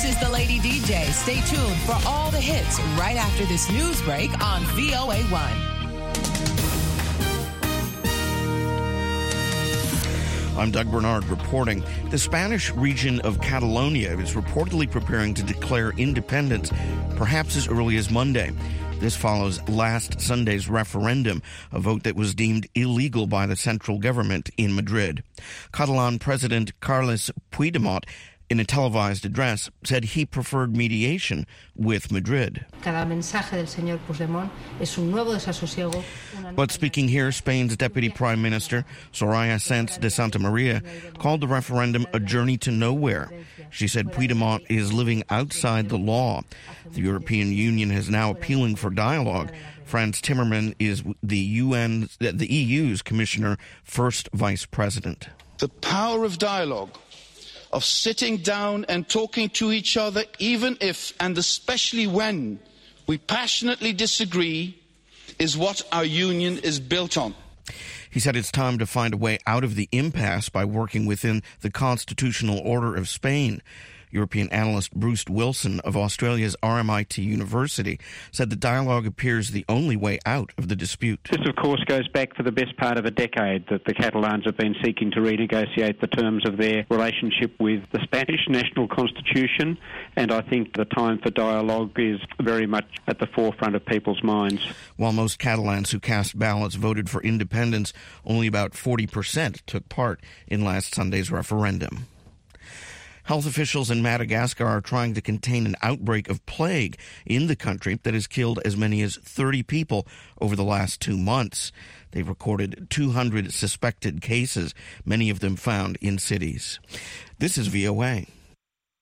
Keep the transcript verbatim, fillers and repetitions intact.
This is the Lady D J. Stay tuned for all the hits right after this news break on V O A one. I'm Doug Bernard reporting. The Spanish region of Catalonia is reportedly preparing to declare independence, perhaps as early as Monday. This follows last Sunday's referendum, a vote that was deemed illegal by the central government in Madrid. Catalan President Carles Puigdemont, in a televised address, said he preferred mediation with Madrid. But speaking here, Spain's Deputy Prime Minister, Soraya Sáenz de Santamaría, called the referendum a journey to nowhere. She said Puigdemont is living outside the law. The European Union is now appealing for dialogue. Frans Timmermans is the U N, the E U's Commissioner, first Vice President. The power of dialogue, of sitting down and talking to each other, even if and especially when we passionately disagree, is what our union is built on. He said it's time to find a way out of the impasse by working within the constitutional order of Spain. European analyst Bruce Wilson of Australia's R M I T University said the dialogue appears the only way out of the dispute. This, of course, goes back for the best part of a decade that the Catalans have been seeking to renegotiate the terms of their relationship with the Spanish national constitution, and I think the time for dialogue is very much at the forefront of people's minds. While most Catalans who cast ballots voted for independence, only about forty percent took part in last Sunday's referendum. Health officials in Madagascar are trying to contain an outbreak of plague in the country that has killed as many as thirty people over the last two months. They've recorded two hundred suspected cases, many of them found in cities. This is V O A.